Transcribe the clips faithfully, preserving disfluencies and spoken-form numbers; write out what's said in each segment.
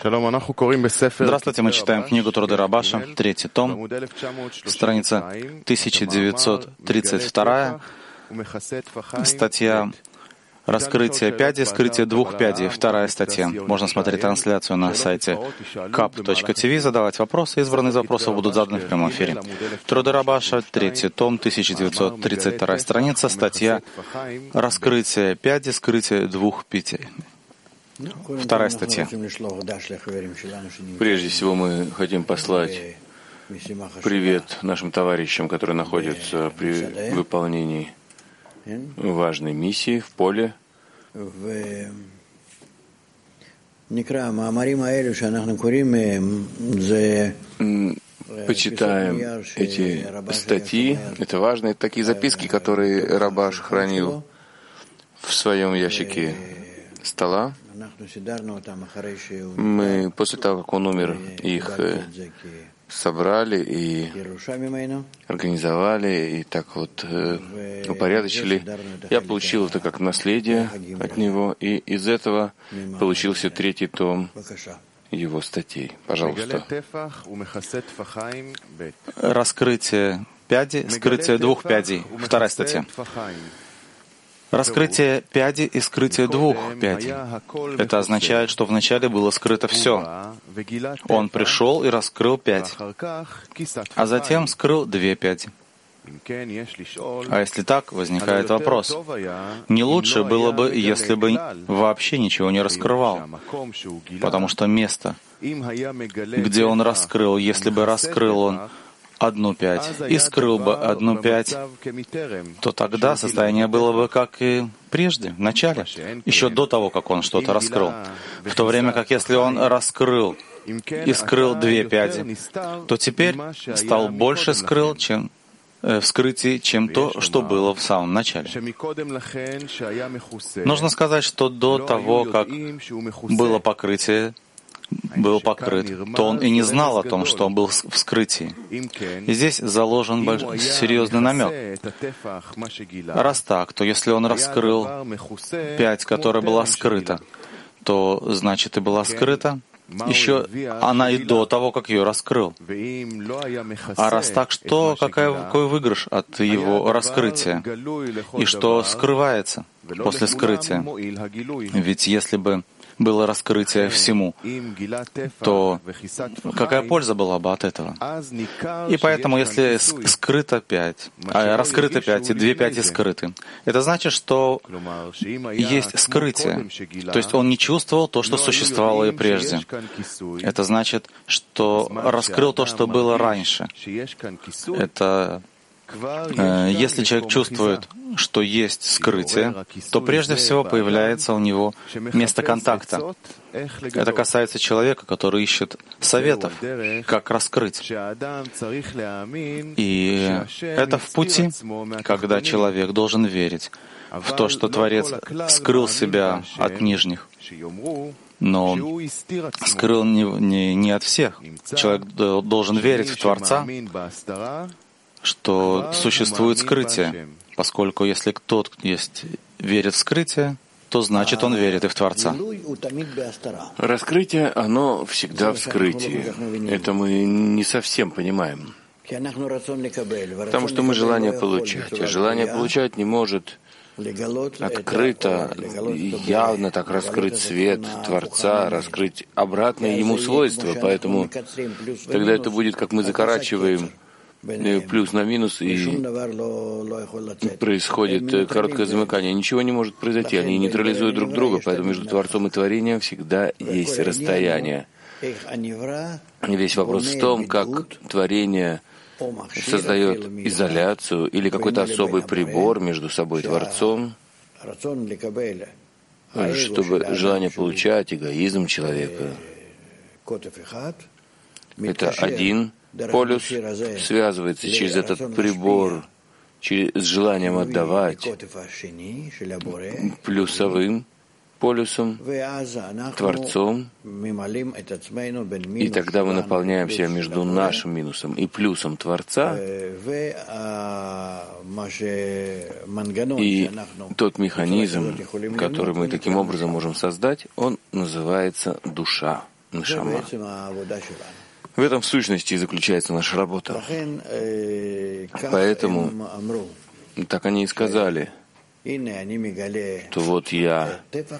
Здравствуйте, мы читаем книгу Труды Рабаша, третий том, страница тысяча девятьсот тридцать два, статья «Раскрытие пяди, скрытие двух пядей», вторая статья. Можно смотреть трансляцию на сайте кап точка ти ви, задавать вопросы. Избранные из вопросов будут заданы в прямом эфире. Труды Рабаша, третий том, тысяча девятьсот тридцать вторая страница, статья «Раскрытие пяди, скрытие двух пятей». Вторая статья. Прежде всего мы хотим послать привет нашим товарищам, которые находятся при выполнении важной миссии в поле. Почитаем эти статьи. Это важные такие записки, которые Рабаш хранил в своем ящике стола. Мы после того, как он умер, их собрали и организовали, и так вот упорядочили. Я получил это как наследие от него, и из этого получился третий том его статей. Пожалуйста. Раскрытие пяди, скрытие двух пядей. Вторая статья. Раскрытие пяди и скрытие двух пядей. Это означает, что вначале было скрыто все. Он пришел и раскрыл пять, а затем скрыл две пяди. А если так, возникает вопрос. Не лучше было бы, если бы вообще ничего не раскрывал, потому что место, где он раскрыл, если бы раскрыл он одну пять и скрыл бы одну пять, то тогда состояние было бы как и прежде, в начале, еще до того, как он что-то раскрыл. В то время как если он раскрыл и скрыл две пяди, то теперь стал больше скрыл, чем э, в скрытии, чем то, что было в самом начале. Нужно сказать, что до того, как было покрытие, был покрыт, то он и не знал о том, что он был в скрытии. И здесь заложен больш... серьезный намек. Раз так, то если он раскрыл пять, которая была скрыта, то значит и была скрыта еще она и до того, как ее раскрыл. А раз так, что какой, какой выигрыш от его раскрытия? И что скрывается после скрытия? Ведь если бы было раскрытие всему, то какая польза была бы от этого? И поэтому, если скрыто пять, а раскрыто пять, и две пяти скрыты, это значит, что есть скрытие. То есть он не чувствовал то, что существовало и прежде. Это значит, что раскрыл то, что было раньше. Это если человек чувствует, что есть скрытие, то прежде всего появляется у него место контакта. Это касается человека, который ищет советов, как раскрыть. И это в пути, когда человек должен верить в то, что Творец скрыл себя от нижних. Но скрыл не, не, не от всех. Человек должен верить в Творца, что существует скрытие, поскольку если кто-то есть, верит в скрытие, то значит он верит и в Творца. Раскрытие, оно всегда в скрытии. Это мы не совсем понимаем. Потому что мы желание получать. А желание получать не может открыто, явно так раскрыть свет Творца, раскрыть обратное ему свойства. Поэтому тогда это будет, как мы закорачиваем плюс на минус, и происходит короткое замыкание. Ничего не может произойти, они нейтрализуют друг друга, поэтому между Творцом и Творением всегда есть расстояние. И весь вопрос в том, как Творение создает изоляцию или какой-то особый прибор между собой и Творцом, чтобы желание получать, эгоизм человека. Это один полюс связывается через этот прибор, через, с желанием отдавать, плюсовым полюсом, Творцом, и тогда мы наполняем себя между нашим минусом и плюсом Творца, и тот механизм, который мы таким образом можем создать, он называется душа. нешама. В этом в сущности и заключается наша работа. Поэтому так они и сказали, что вот я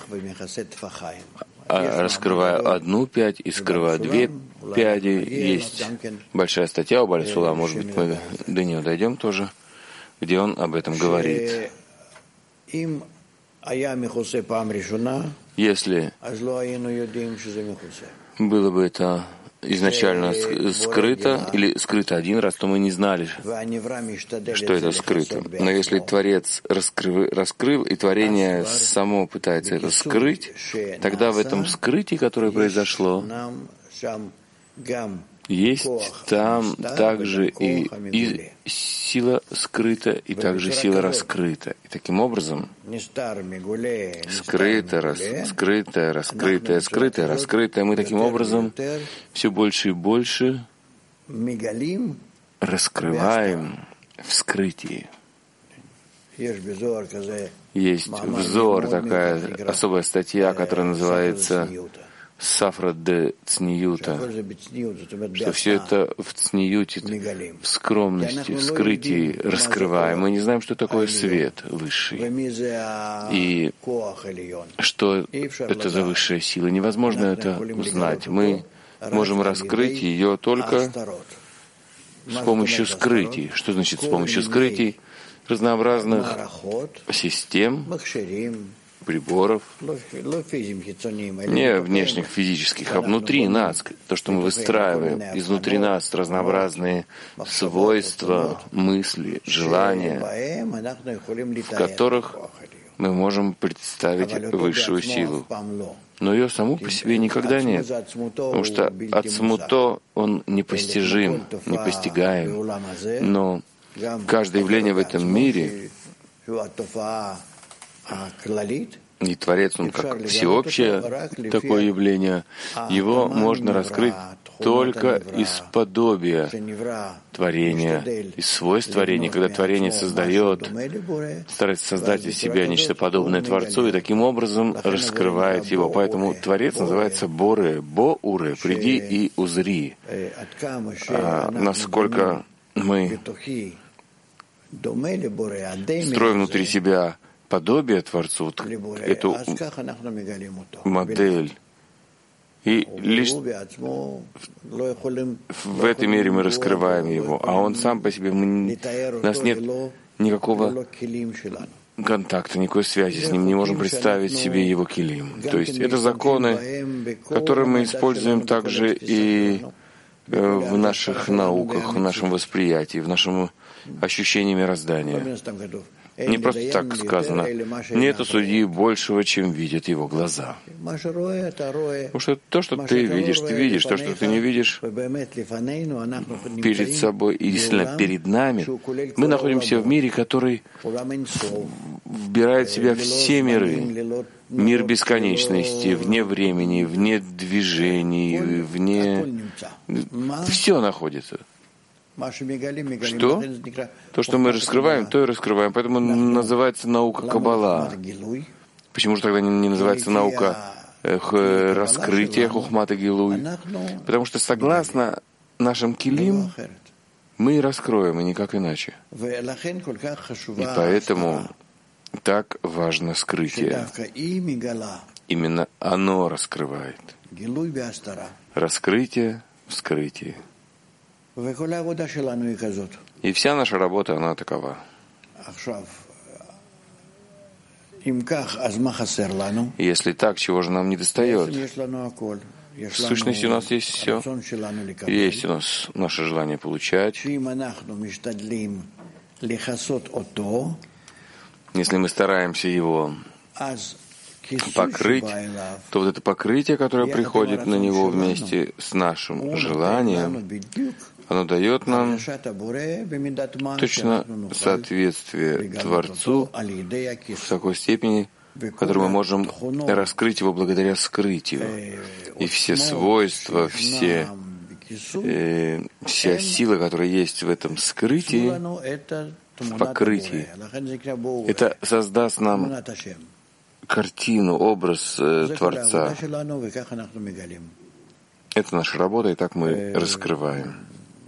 раскрываю одну пять и скрываю две пяди. Есть большая статья у Бааль Сула, может быть, мы до нее дойдем тоже, где он об этом говорит. Если было бы это изначально скрыто или скрыто один раз, то мы не знали, что это скрыто. Но если Творец раскрыл, раскрыл и творение само пытается это скрыть, тогда в этом скрытии, которое произошло, есть там также и, и сила скрыта, и также сила раскрыта. И таким образом, скрыто, рас, скрытое, раскрытое, скрытое, раскрытое, мы таким образом все больше и больше раскрываем в скрытии. Есть взор, такая особая статья, которая называется Сафра де Цниюта, что все это в Цниюте, в скромности, в скрытии раскрываем. Мы не знаем, что такое свет высший и что это за высшая сила. Невозможно это узнать. Мы можем раскрыть ее только с помощью скрытий. Что значит с помощью скрытий? Разнообразных систем, приборов, не внешних физических, а внутри нас, то, что мы выстраиваем, изнутри нас разнообразные свойства, мысли, желания, в которых мы можем представить высшую силу. Но ее саму по себе никогда нет, потому что ацмуто он непостижим, непостигаем. Но каждое явление в этом мире, и Творец, он как всеобщее такое явление, его можно раскрыть только из подобия творения, из свойств творения, когда творение создает, старается создать из себя нечто подобное Творцу, и таким образом раскрывает его. Поэтому Творец называется Боре, Бо-Уре, приди и узри. А насколько мы строим внутри себя подобие Творцу, вот эту модель. И лишь в этой мере мы раскрываем его, а он сам по себе, мы, у нас нет никакого контакта, никакой связи с ним, не можем представить себе его килим. То есть это законы, которые мы используем также и в наших науках, в нашем восприятии, в нашем ощущении мироздания. Не просто так сказано. Нету судьи большего, чем видят его глаза. Потому что то, что ты видишь, ты видишь. То, что ты не видишь перед собой и действительно перед нами, мы находимся в мире, который вбирает в себя все миры. Мир бесконечности, вне времени, вне движений, вне... Все находится. Что? То, что мы раскрываем, то и раскрываем. Поэтому называется наука Каббала. Почему же тогда не называется наука раскрытия Хохмат Гилуй? Потому что согласно нашим килим мы раскроем, и никак иначе. И поэтому так важно скрытие. Именно оно раскрывает. Раскрытие в скрытии. И вся наша работа, она такова. Если так, чего же нам не достает? В сущности, у нас есть все. Есть у нас наше желание получать. Если мы стараемся его покрыть, то вот это покрытие, которое приходит на него вместе с нашим желанием, оно дает нам точно соответствие Творцу в такой степени, в которой мы можем раскрыть его благодаря скрытию. И все свойства, все, э, вся сила, которая есть в этом скрытии, в покрытии, это создаст нам картину, образ э, Творца. Это наша работа, и так мы раскрываем.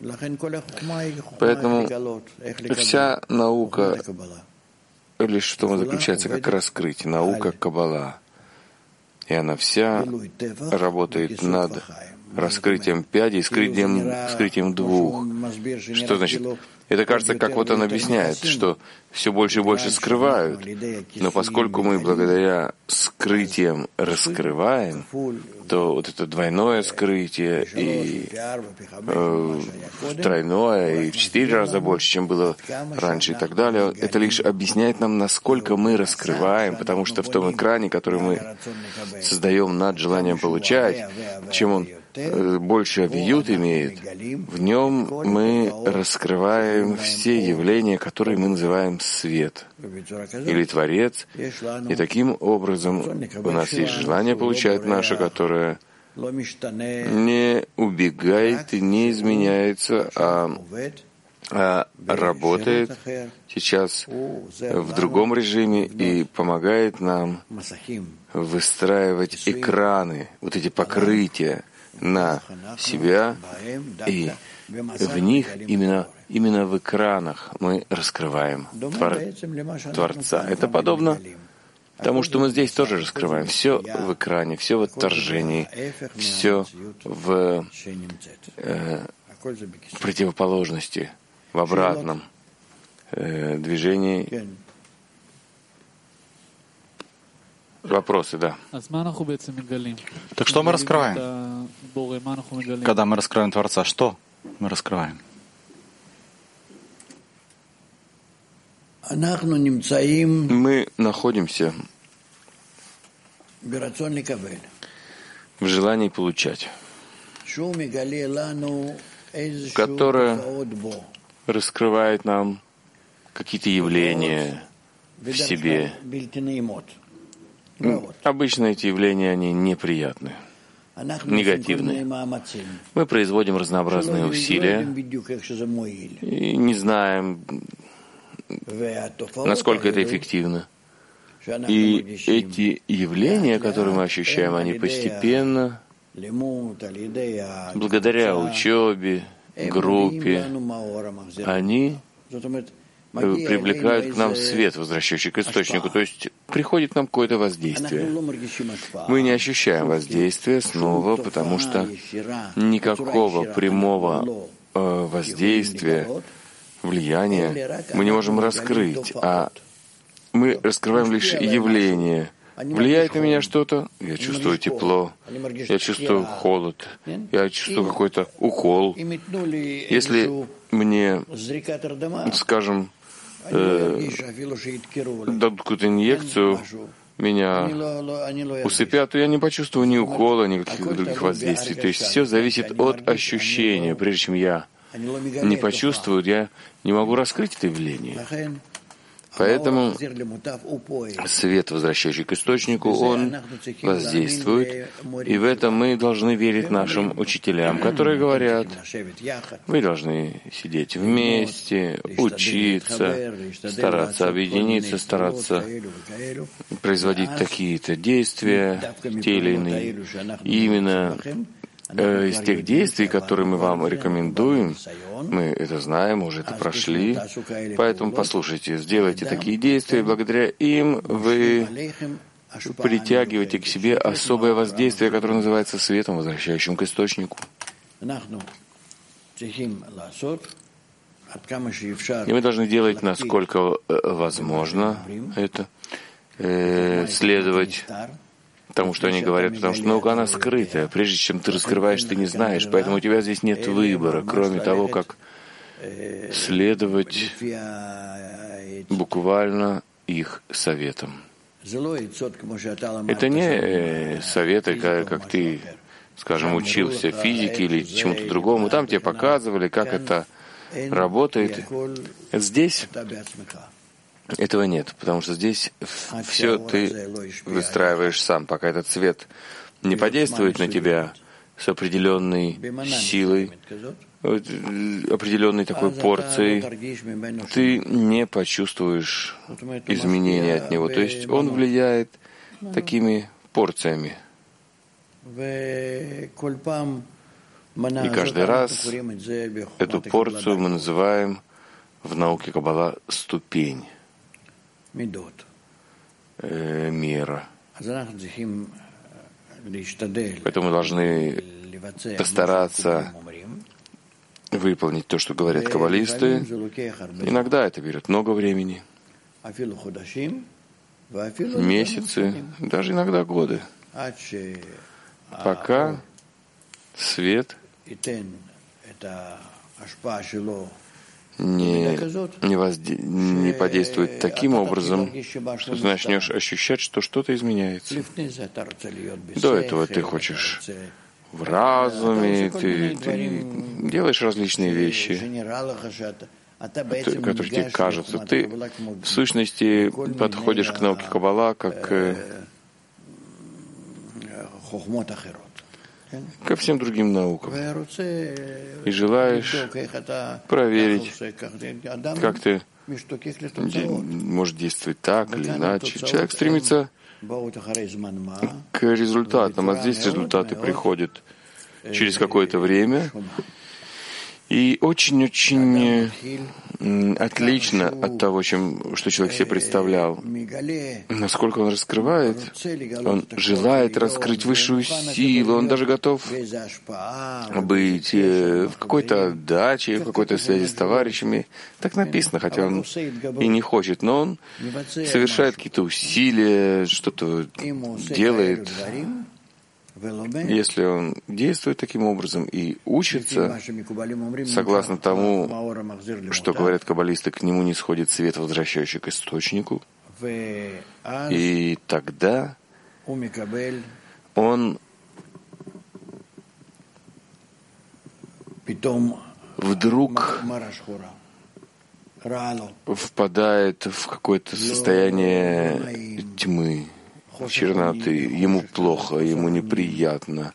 Поэтому вся наука лишь в том заключается, как раскрыть. Наука Каббала. И она вся работает над раскрытием пяди и скрытием, скрытием двух. Что значит? Это кажется, как вот он объясняет, что все больше и больше скрывают, но поскольку мы благодаря скрытиям раскрываем, то вот это двойное скрытие и э, тройное, и в четыре раза больше, чем было раньше и так далее, это лишь объясняет нам, насколько мы раскрываем, потому что в том экране, который мы создаем над желанием получать, чем он больше авиют имеет, в нем мы раскрываем все явления, которые мы называем свет или Творец, и таким образом у нас есть желание получать наше, которое не убегает и не изменяется, а, а работает сейчас в другом режиме и помогает нам выстраивать экраны, вот эти покрытия, на себя, и в них, именно, именно в экранах мы раскрываем твор, Творца. Это подобно тому, что мы здесь тоже раскрываем. Все в экране, все в отторжении, все в э, противоположности, в обратном э, движении. Вопросы, да. Так что мы раскрываем? Когда мы раскрываем Творца, что мы раскрываем? Мы находимся в желании получать, которое раскрывает нам какие-то явления в себе. Обычно эти явления, они неприятны, негативные. Мы производим разнообразные усилия и не знаем, насколько это эффективно. И эти явления, которые мы ощущаем, они постепенно, благодаря учебе, группе, они привлекают к нам свет, возвращающий к источнику. То есть приходит к нам какое-то воздействие. Мы не ощущаем воздействия снова, потому что никакого прямого воздействия, влияния мы не можем раскрыть, а мы раскрываем лишь явление. Влияет на меня что-то, я чувствую тепло, я чувствую холод, я чувствую какой-то укол. Если мне, скажем, э, дадут какую-то инъекцию, меня усыпят, то я не почувствую ни укола, никаких других воздействий. То есть все зависит от ощущения. Прежде чем я не почувствую, я не могу раскрыть это явление. Поэтому свет, возвращающий к источнику, он воздействует, и в этом мы должны верить нашим учителям, которые говорят, вы должны сидеть вместе, учиться, стараться объединиться, стараться производить такие-то действия, те или иные. И именно из тех действий, которые мы вам рекомендуем, мы это знаем, уже это прошли, поэтому послушайте, сделайте такие действия, и благодаря им вы притягиваете к себе особое воздействие, которое называется светом, возвращающим к источнику. И мы должны делать, насколько возможно, это, э, следовать тому, что они говорят, потому что наука, она скрытая. Прежде чем ты раскрываешь, ты не знаешь, поэтому у тебя здесь нет выбора, кроме того, как следовать буквально их советам. Это не советы, как, как ты, скажем, учился физике или чему-то другому. Там тебе показывали, как это работает. Здесь этого нет, потому что здесь все ты выстраиваешь сам. Пока этот свет не подействует на тебя с определенной силой, определенной такой порцией, ты не почувствуешь изменения от него. То есть он влияет такими порциями. И каждый раз эту порцию мы называем в науке Каббала ступень, э, мера. Поэтому мы должны постараться выполнить то, что говорят каббалисты. Иногда это берет много времени, месяцы, даже иногда годы, пока свет не, не, возде... не подействует таким образом, что ты начнешь ощущать, что что-то изменяется. До этого ты хочешь в разуме, ты, ты делаешь различные вещи, которые тебе кажутся. Ты в сущности подходишь к науке Каббала как ко всем другим наукам и желаешь проверить, как ты можешь действовать так или иначе. Человек стремится к результатам, а здесь результаты приходят через какое-то время. И очень-очень отлично от того, чем, что человек себе представлял. Насколько он раскрывает, он желает раскрыть высшую силу, он даже готов быть в какой-то отдаче, в какой-то связи с товарищами. Так написано, хотя он и не хочет, но он совершает какие-то усилия, что-то делает. Если он действует таким образом и учится, согласно тому, что говорят каббалисты, к нему не сходит свет, возвращающий к источнику, и тогда он вдруг впадает в какое-то состояние тьмы, черноты, ему плохо, ему неприятно.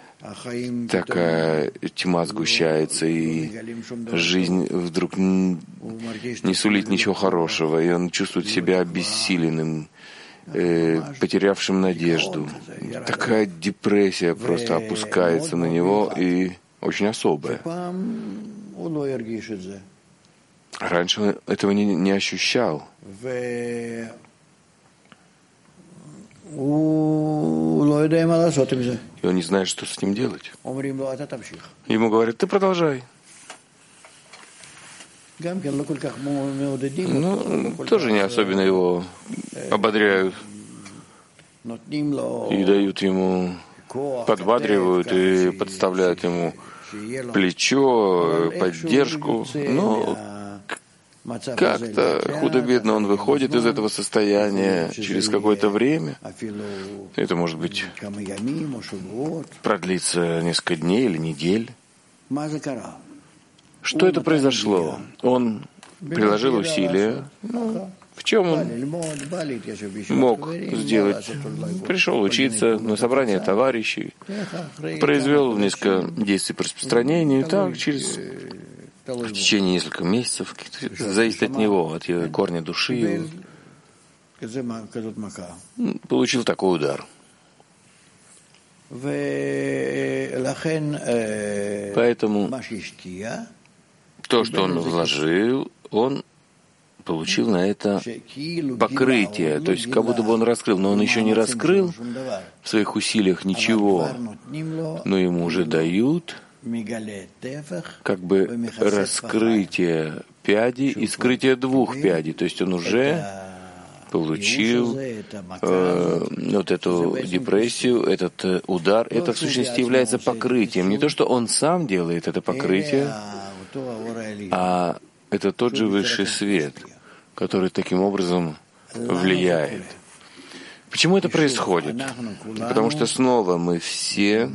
Такая тьма сгущается, и жизнь вдруг не сулит ничего хорошего, и он чувствует себя обессиленным, э, потерявшим надежду. Такая депрессия просто опускается на него, и очень особая. Раньше он этого не, не ощущал. И он не знает, что с ним делать. Ему говорят, ты продолжай. Ну, тоже не особенно его ободряют. И дают ему, подбадривают и подставляют ему плечо, поддержку. Но как-то худо-бедно он выходит из этого состояния через какое-то время. Это, может быть, продлится несколько дней или недель. Что это произошло? Он приложил усилия. Ну, в чем он мог сделать? Пришел учиться на собрание товарищей, произвел несколько действий по распространению, и так через... В течение нескольких месяцев, зависит от него, от его корня души, получил такой удар. Поэтому то, что он вложил, он получил на это покрытие, то есть как будто бы он раскрыл, но он еще не раскрыл в своих усилиях ничего, но ему уже дают как бы раскрытие пяди и скрытие двух пядей. То есть он уже получил э, вот эту депрессию, этот э, удар. Это в сущности является покрытием. Не то, что он сам делает это покрытие, а это тот же высший свет, который таким образом влияет. Почему это происходит? Потому что снова мы все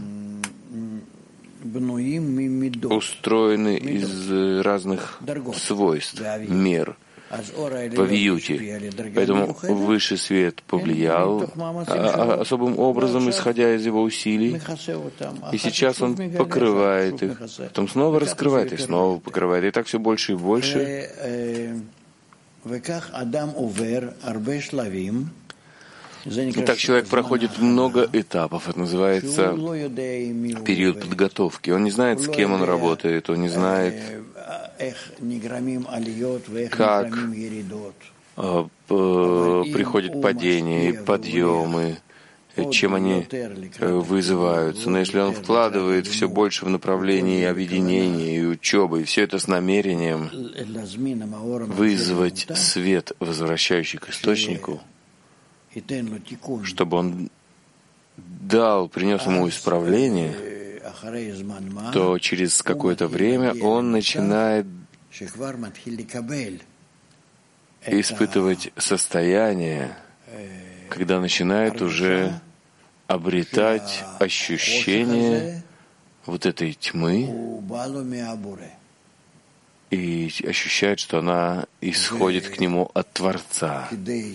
устроены из разных свойств, мер, по вьюте. Поэтому высший свет повлиял особым образом, исходя из его усилий, и сейчас он покрывает их, потом снова раскрывает их, снова покрывает, и так все больше и больше. Итак, человек проходит много этапов. Это называется период подготовки. Он не знает, с кем он работает, он не знает, как э, приходят падения и подъемы, чем они вызываются. Но если он вкладывает все больше в направлении объединения и учебы, и все это с намерением вызвать свет, возвращающий к источнику, чтобы он дал, принес ему исправление, то через какое-то время он начинает испытывать состояние, когда начинает уже обретать ощущение вот этой тьмы и ощущает, что она исходит к нему от Творца.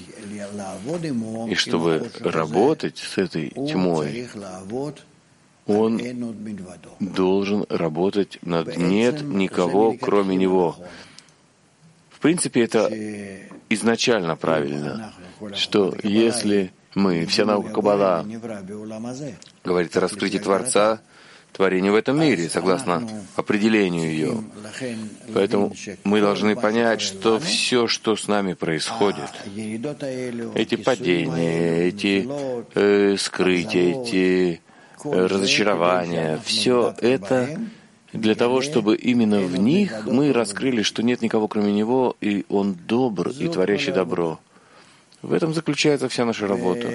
И чтобы работать с этой тьмой, он должен работать над «нет никого, кроме него». В принципе, это изначально правильно, что если мы, вся наука Каббала говорит о раскрытии Творца, творение в этом мире, согласно определению ее. Поэтому мы должны понять, что все, что с нами происходит, эти падения, эти э, скрытия, эти э, разочарования, все это для того, чтобы именно в них мы раскрыли, что нет никого кроме Него, и Он добр и творящий добро. В этом заключается вся наша работа.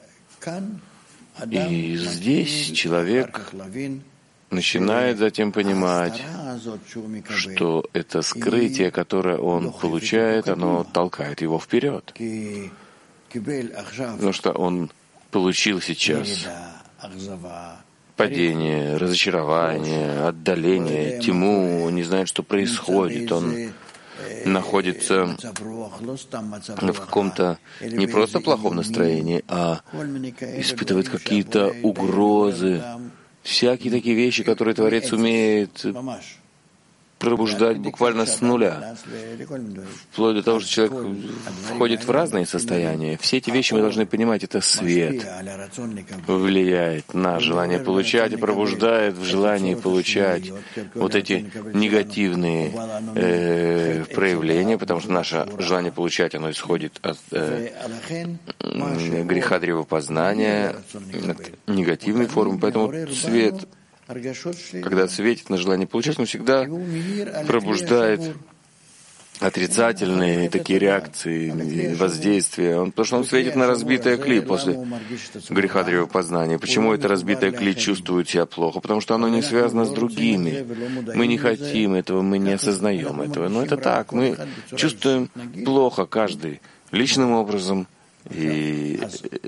И здесь человек начинает затем понимать, что это скрытие, которое он получает, оно толкает его вперед. Потому что он получил сейчас падение, разочарование, отдаление, тьму, он не знает, что происходит, он находится в каком-то не просто плохом настроении, а испытывает какие-то угрозы, всякие такие вещи, которые Творец умеет пробуждать буквально с нуля, вплоть до того, что человек входит в разные состояния. Все эти вещи мы должны понимать, это свет влияет на желание получать и пробуждает в желании получать вот эти негативные э, проявления, потому что наше желание получать, оно исходит от э, греха древопознания, от негативной формы, поэтому свет, когда светит на желание получать, он всегда пробуждает отрицательные такие реакции, воздействия. Он, потому что он светит на разбитое кли после греха древопознания. Почему это разбитое кли чувствует себя плохо? Потому что оно не связано с другими. Мы не хотим этого, мы не осознаем этого. Но это так. Мы чувствуем плохо каждый личным образом. И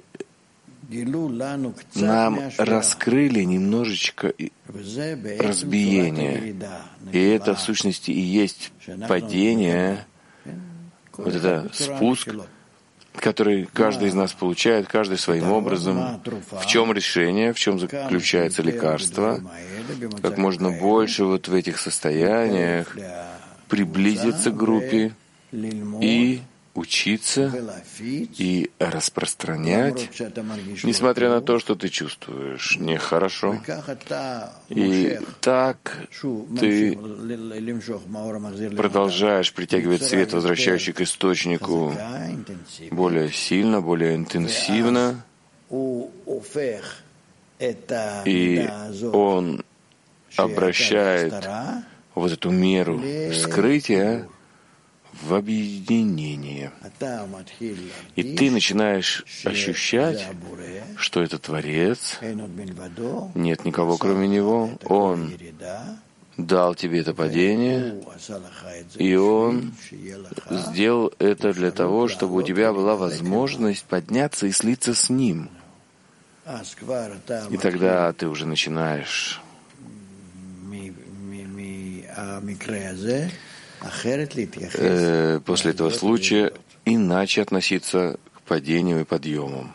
нам раскрыли немножечко разбиение. И это, в сущности, и есть падение, вот это спуск, который каждый из нас получает, каждый своим образом. В чем решение, в чем заключается лекарство? Как можно больше вот в этих состояниях приблизиться к группе и учиться и распространять, несмотря на то, что ты чувствуешь нехорошо. И так ты продолжаешь притягивать свет, возвращающий к источнику, более сильно, более интенсивно. И он обращает вот эту меру скрытия в объединение. И ты начинаешь ощущать, что это Творец, нет никого кроме Него, Он дал тебе это падение, и Он сделал это для того, чтобы у тебя была возможность подняться и слиться с Ним. И тогда ты уже начинаешь после этого случая иначе относиться к падениям и подъемам.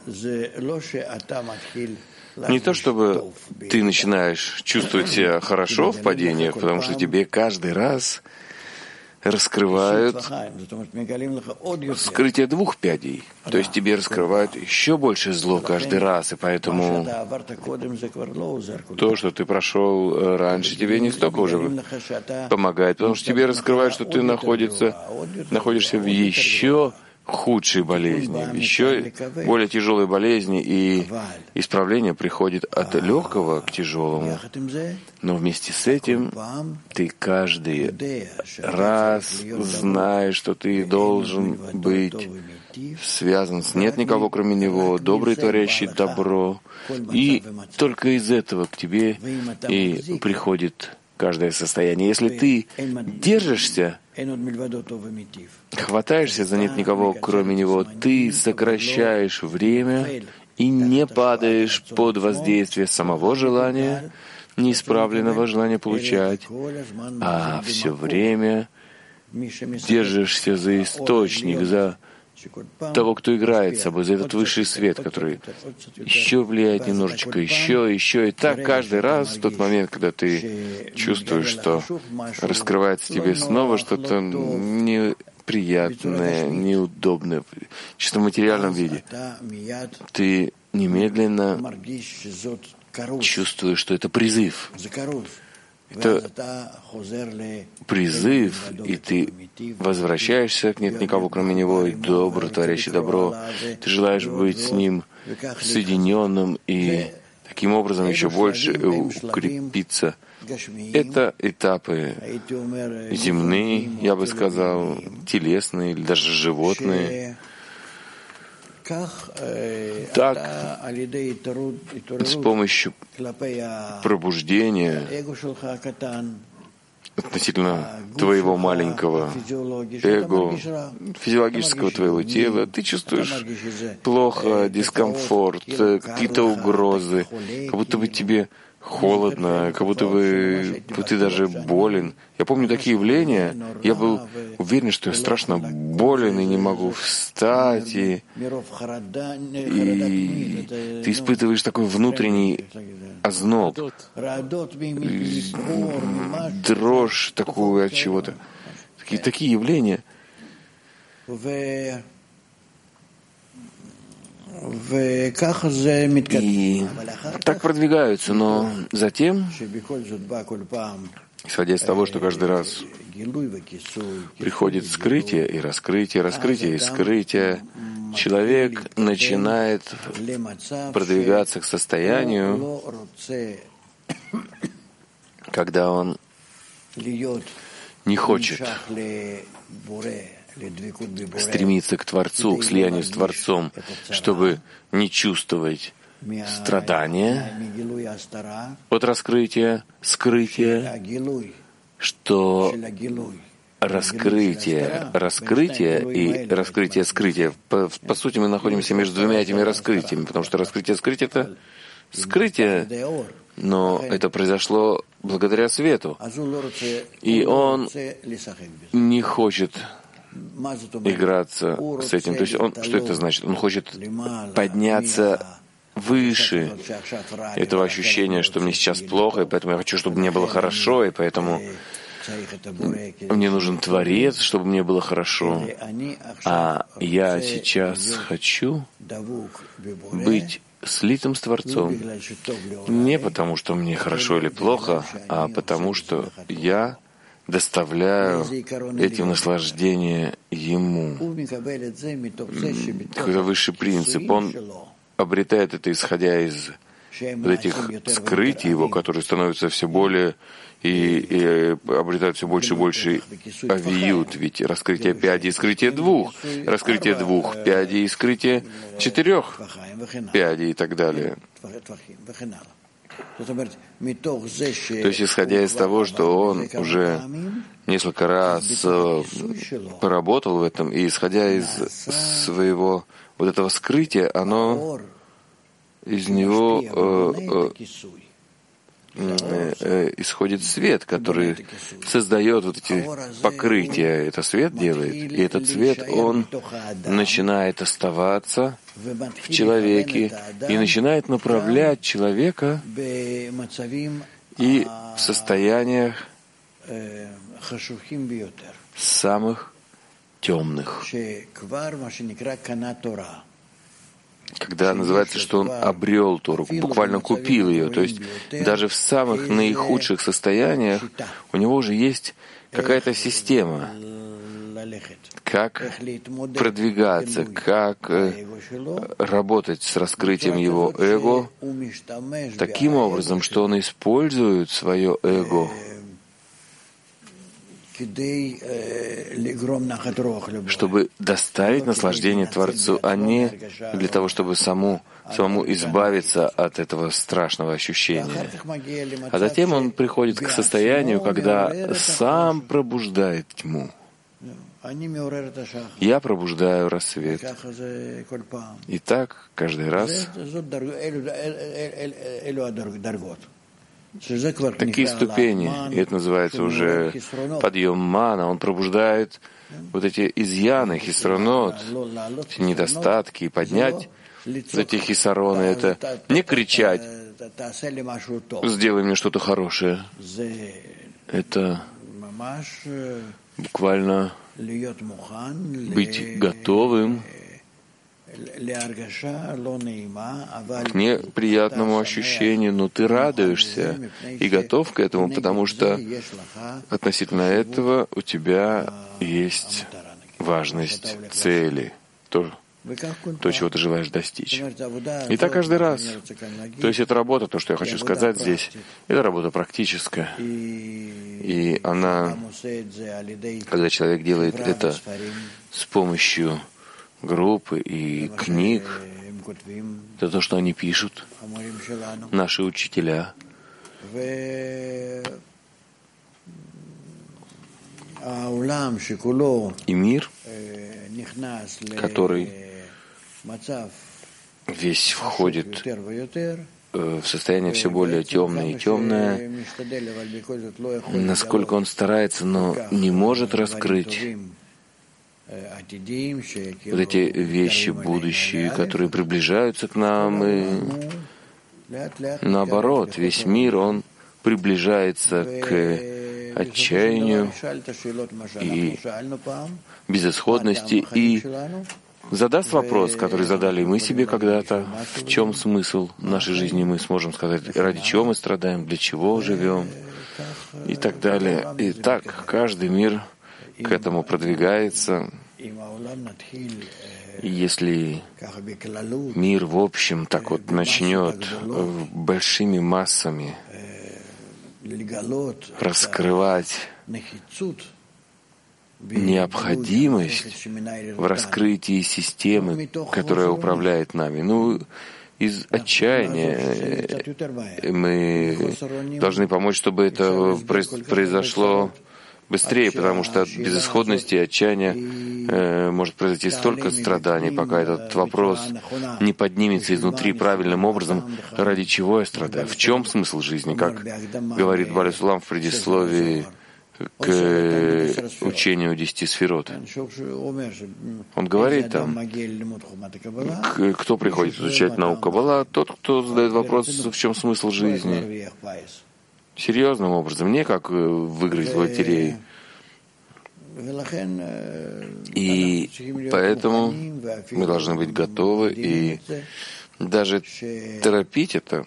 Не то, чтобы ты начинаешь чувствовать себя хорошо в падениях, потому что тебе каждый раз раскрывают скрытие двух пядей. То есть тебе раскрывают еще больше зло каждый раз, и поэтому то, что ты прошел раньше, тебе не столько уже помогает, потому что тебе раскрывают, что ты находишься, находишься в еще худшей болезни, еще более тяжелой болезни, и исправление приходит от легкого к тяжелому. Но вместе с этим ты каждый раз знаешь, что ты должен быть связан с «нет никого, кроме Него», добрый, творящий добро, и только из этого к тебе и приходит каждое состояние. Если ты держишься, хватаешься за «нет никого, кроме Него», ты сокращаешь время и не падаешь под воздействие самого желания, неисправленного желания получать, а все время держишься за источник, за того, кто играет с собой, за этот высший свет, который еще влияет немножечко, еще, еще. И так каждый раз, в тот момент, когда ты чувствуешь, что раскрывается тебе снова что-то неприятное, неудобное, чисто в материальном виде, ты немедленно чувствуешь, что это призыв. Это призыв, и ты возвращаешься к «нет никого, кроме Него», и добро, творящий добро. Ты желаешь быть с Ним соединенным и таким образом еще больше укрепиться. Это этапы земные, я бы сказал, телесные или даже животные. Так, с помощью пробуждения относительно твоего маленького эго, физиологического твоего тела, ты чувствуешь плохо, дискомфорт, какие-то угрозы, как будто бы тебе холодно, как будто бы ты даже болен. Я помню такие явления, я был уверен, что я страшно болен и не могу встать, и, и ты испытываешь такой внутренний озноб, дрожь такую от чего-то. Такие, такие явления. И так продвигаются, но затем, исходя из того, что каждый раз приходит скрытие и раскрытие, раскрытие и скрытие, человек начинает продвигаться к состоянию, когда он не хочет стремиться к Творцу, к слиянию с Творцом, чтобы не чувствовать страдания от раскрытия, скрытия, что раскрытие, раскрытие и раскрытие, скрытие, по, по сути, мы находимся между двумя этими раскрытиями, потому что раскрытие, скрытие — это скрытие, но это произошло благодаря свету. И он не хочет играться с этим. То есть он, что это значит? Он хочет подняться выше этого ощущения, что мне сейчас плохо, и поэтому я хочу, чтобы мне было хорошо, и поэтому мне нужен Творец, чтобы мне было хорошо. А я сейчас хочу быть слитым с Творцом. Не потому, что мне хорошо или плохо, а потому, что я доставляю этим наслаждение Ему. Какой-то высший принцип. Он обретает это, исходя из вот этих скрытий Его, которые становятся все более и, и обретают все больше и больше авиют. Ведь раскрытие пяди и скрытие двух, раскрытие двух пядей и скрытие четырех пядей и так далее. То есть, исходя из того, что он уже несколько раз поработал в этом, и исходя из своего вот этого скрытия, оно из него э, э, э, исходит свет, который создает вот эти покрытия. Это свет делает, и этот свет, он начинает оставаться в человеке и начинает направлять человека и в состояниях самых темных, когда называется, что он обрел Тору, буквально купил ее, то есть даже в самых наихудших состояниях у него уже есть какая-то система, как продвигаться, как работать с раскрытием его эго таким образом, что он использует свое эго, чтобы доставить наслаждение Творцу, а не для того, чтобы саму, самому избавиться от этого страшного ощущения. А затем он приходит к состоянию, когда сам пробуждает тьму. Я пробуждаю рассвет. И так каждый раз. Такие ступени, и это называется уже подъем мана, он пробуждает вот эти изъяны, хисронот, недостатки, и поднять эти хисароны, это не кричать, сделай мне что-то хорошее. Это буквально быть готовым к неприятному ощущению, но ты радуешься и готов к этому, потому что относительно этого у тебя есть важность цели, то, то, чего ты желаешь достичь. И так каждый раз. То есть это работа, то, что я хочу сказать здесь, это работа практическая. И она, когда человек делает это с помощью группы и книг, это то, что они пишут, наши учителя. И мир, который весь входит в состояние все более темное и темное, насколько он старается, но не может раскрыть вот эти вещи будущие, которые приближаются к нам, и наоборот, весь мир, он приближается к отчаянию и безысходности, и задаст вопрос, который задали мы себе когда-то, в чем смысл нашей жизни, мы сможем сказать, ради чего мы страдаем, для чего живем, и так далее. И так каждый мир к этому продвигается. И если мир в общем так вот начнет большими массами раскрывать необходимость в раскрытии системы, которая управляет нами, ну, из отчаяния мы должны помочь, чтобы это произошло быстрее, потому что от безысходности и отчаяния э, может произойти столько страданий, пока этот вопрос не поднимется изнутри правильным образом, ради чего я страдаю, в чем смысл жизни, как говорит Бааль Сулам в предисловии к учению десяти сферот. Он говорит там, кто приходит изучать науку Каббала, тот, кто задает вопрос, в чем смысл жизни. Серьезным образом, не как выиграть в лотерею. И поэтому мы должны быть готовы и даже торопить это,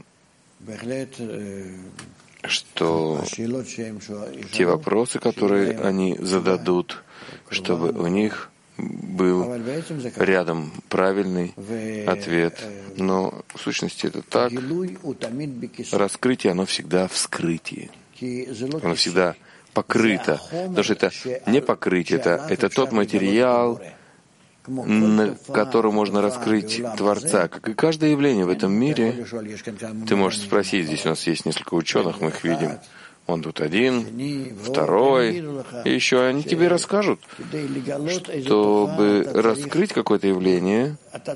что те вопросы, которые они зададут, чтобы у них был рядом правильный ответ. Но в сущности это так. Раскрытие, оно всегда в скрытии. Оно всегда покрыто. Потому что это не покрытие, это, это тот материал, на котором можно раскрыть Творца. Как и каждое явление в этом мире, ты можешь спросить, здесь у нас есть несколько ученых, мы их видим. Он тут один, второй, и еще они тебе расскажут, чтобы раскрыть какое-то явление,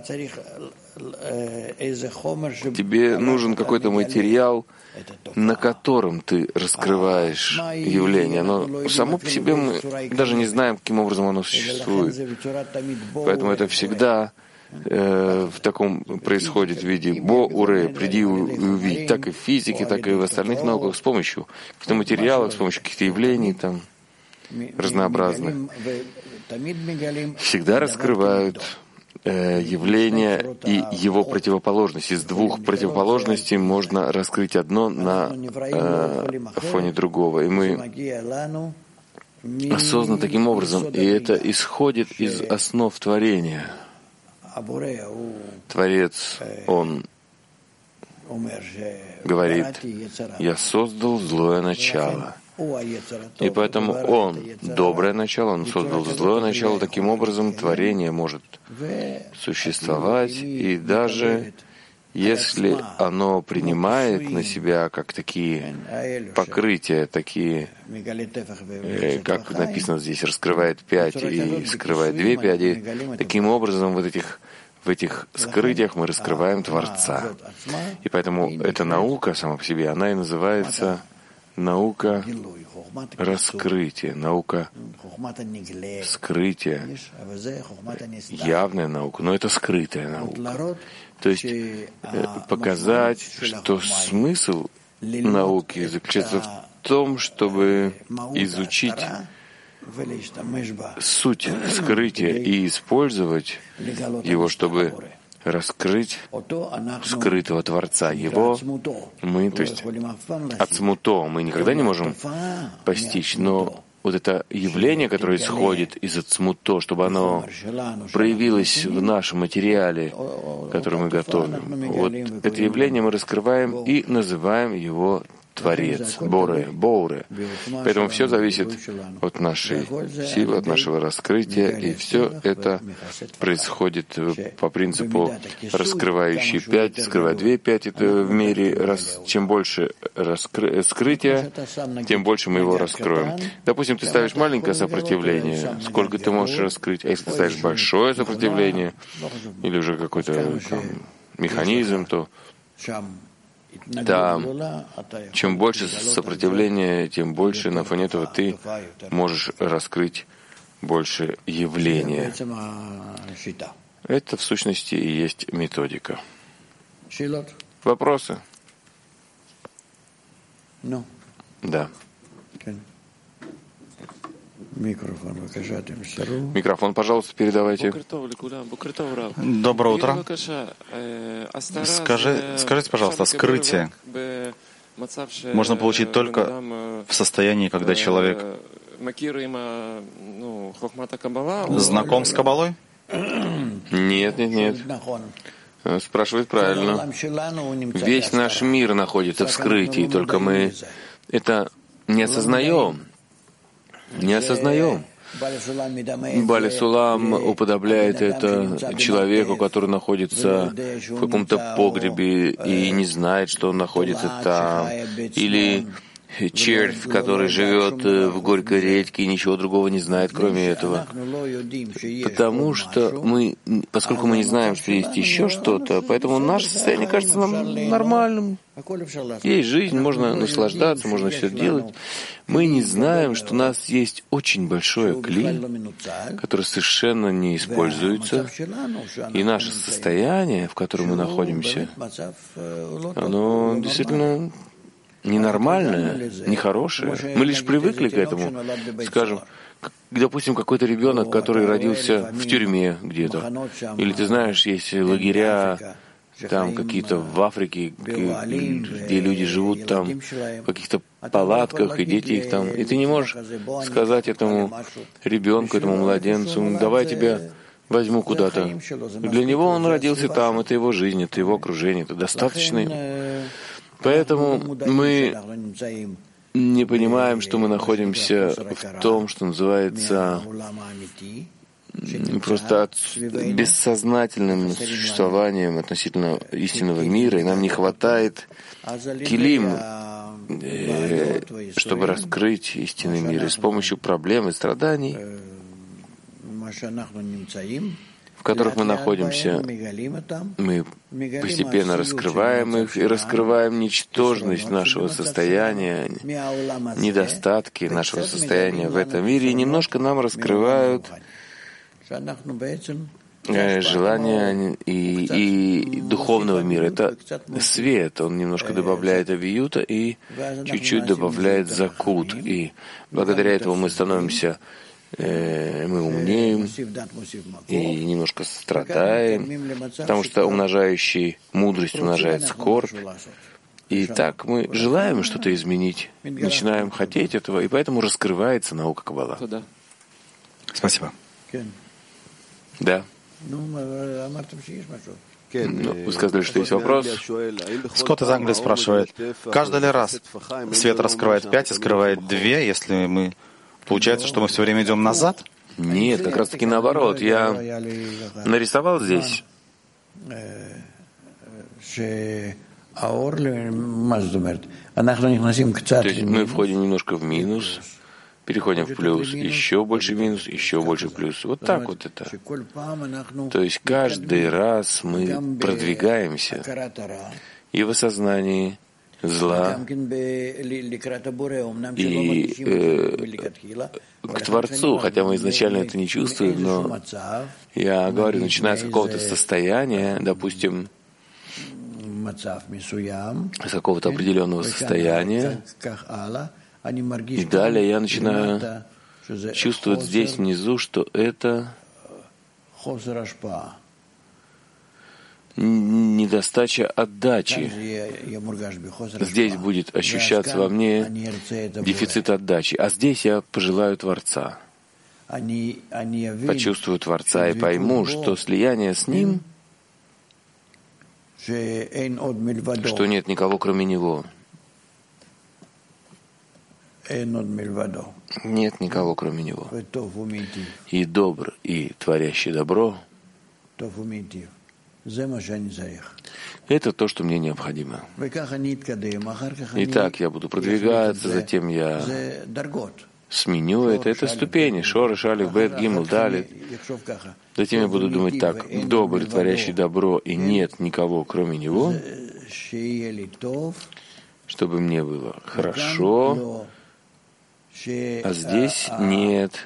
тебе нужен какой-то материал, на котором ты раскрываешь явление. Но само по себе мы даже не знаем, каким образом оно существует. Поэтому это всегда э, в таком происходит в виде бо-уре, приди и увидеть, так и в физике, так и в остальных науках, с помощью каких-то материалов, с помощью каких-то явлений там. разнообразны. Всегда раскрывают э, явление и его противоположность. Из двух противоположностей можно раскрыть одно на э, фоне другого. И мы осознаны таким образом, и это исходит из основ творения. Творец, он говорит: «Я создал злое начало». И поэтому он, доброе начало, он создал злое начало. Таким образом, творение может существовать, и даже если оно принимает на себя как такие покрытия, такие, как написано здесь, раскрывает пять и скрывает две пяди, таким образом вот этих в этих скрытиях мы раскрываем Творца. И поэтому эта наука сама по себе, она и называется наука раскрытия, наука скрытия, явная наука, но это скрытая наука. То есть показать, что смысл науки заключается в том, чтобы изучить суть скрытия и использовать его, чтобы раскрыть скрытого Творца. Его мы, то есть ацмуто, мы никогда не можем постичь, но вот это явление, которое исходит из ацмуто, чтобы оно проявилось в нашем материале, который мы готовим, вот это явление мы раскрываем и называем его Творец, Боре, Боуре. Поэтому все зависит от нашей силы, от нашего раскрытия, и все это происходит по принципу раскрывающий пять, скрывая две пять. Это в мире, раз, чем больше раскры... скрытия, тем больше мы его раскроем. Допустим, ты ставишь маленькое сопротивление, сколько ты можешь раскрыть, а если ты ставишь большое сопротивление, или уже какой-то там механизм, то там, чем больше сопротивления, тем больше на фоне этого ты можешь раскрыть больше явления. Это в сущности и есть методика. Вопросы? Да. Микрофон, пожалуйста, передавайте. Доброе утро. Скажи, скажите, пожалуйста, скрытие можно получить только в состоянии, когда человек знаком с Каббалой? Нет, нет, нет. Спрашивает правильно. Весь наш мир находится в скрытии, только мы это не осознаем. Не осознаем. Бали Сулам уподобляет это человеку, который находится в каком-то погребе и не знает, что он находится там, или червь, который живет в горькой редьке и ничего другого не знает, кроме этого. Потому что мы, поскольку мы не знаем, что есть еще что-то, поэтому наше состояние кажется нам нормальным. Есть жизнь, можно наслаждаться, можно все делать. Мы не знаем, что у нас есть очень большое кли, которое совершенно не используется, и наше состояние, в котором мы находимся, оно действительно ненормальное, нехорошее. Мы лишь привыкли к этому. Скажем, допустим, какой-то ребенок, который родился в тюрьме где-то, или ты знаешь, есть лагеря там какие-то в Африке, где люди живут там в каких-то палатках, и дети их там, и ты не можешь сказать этому ребенку, этому младенцу: давай тебя возьму куда-то. Для него он родился там, это его жизнь, это его окружение, это достаточно ему. Поэтому мы не понимаем, что мы находимся в том, что называется просто бессознательным существованием относительно истинного мира, и нам не хватает килим, чтобы раскрыть истинный мир. И с помощью проблем и страданий, в которых мы находимся, мы постепенно раскрываем их и раскрываем ничтожность нашего состояния, недостатки нашего состояния в этом мире, и немножко нам раскрывают желания и, и духовного мира. Это свет, он немножко добавляет авиюта и чуть-чуть добавляет закут. И благодаря этому мы становимся, э, мы умнеем и немножко страдаем, потому что умножающий мудрость умножает скорбь. И так мы желаем что-то изменить, начинаем хотеть этого, и поэтому раскрывается наука Каббала. Спасибо. Да. Ну, вы сказали, что есть вопрос. Скотт из Англии спрашивает, каждый ли раз свет раскрывает пять и скрывает две, если мы... Получается, что мы все время идем назад? Нет, как раз таки наоборот. Я нарисовал здесь. То есть мы входим немножко в минус, переходим в плюс, еще больше минус, еще больше плюс. Вот так вот это. То есть каждый раз мы продвигаемся и в осознании зла, и э, к Творцу, хотя мы изначально это не чувствуем, но я говорю, начиная с какого-то состояния, допустим, с какого-то определенного состояния, и далее я начинаю чувствовать здесь внизу, что это недостача отдачи. Здесь будет ощущаться во мне дефицит отдачи, а здесь я пожелаю Творца. Почувствую Творца и пойму, что слияние с Ним, что нет никого, кроме Него. Нет никого, кроме Него. И добр, и творящий добро. Это то, что мне необходимо. Итак, я буду продвигаться, затем я сменю это. Это ступени. Шореш, Алиф, Бет, Гимл, Далит. Затем я буду думать так. Добрый, творящий добро, и нет никого, кроме Него, чтобы мне было хорошо. А здесь нет,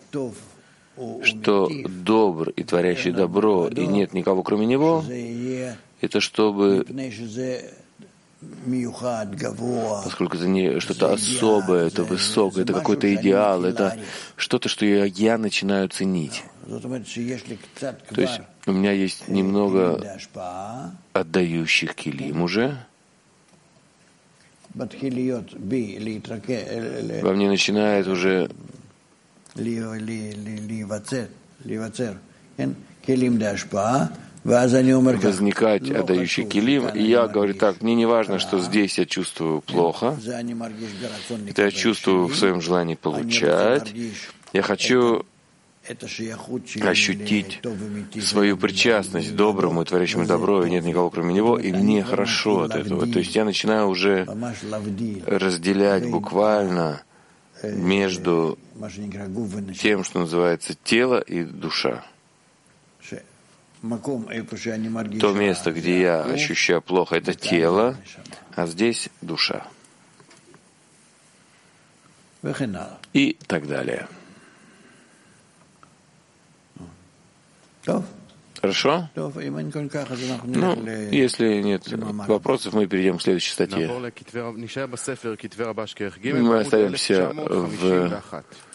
что добр и творящий добро, и нет никого, кроме Него, это чтобы, поскольку это не что-то особое, это высокое, это какой-то идеал, это что-то, что я, я начинаю ценить. То есть у меня есть немного отдающих килим уже. Во мне начинает уже возникать отдающий килим, и я говорю так, мне не важно, что здесь я чувствую плохо, это я чувствую в своем желании получать, я хочу ощутить свою причастность к доброму и творящему добро, и нет никого кроме Него, и мне хорошо от этого. То есть я начинаю уже разделять буквально между тем, что называется тело и душа. То место, где я ощущаю плохо, это тело, а здесь душа. И так далее. Хорошо? Ну, если нет вопросов, мы перейдем к следующей статье. Мы остаемся в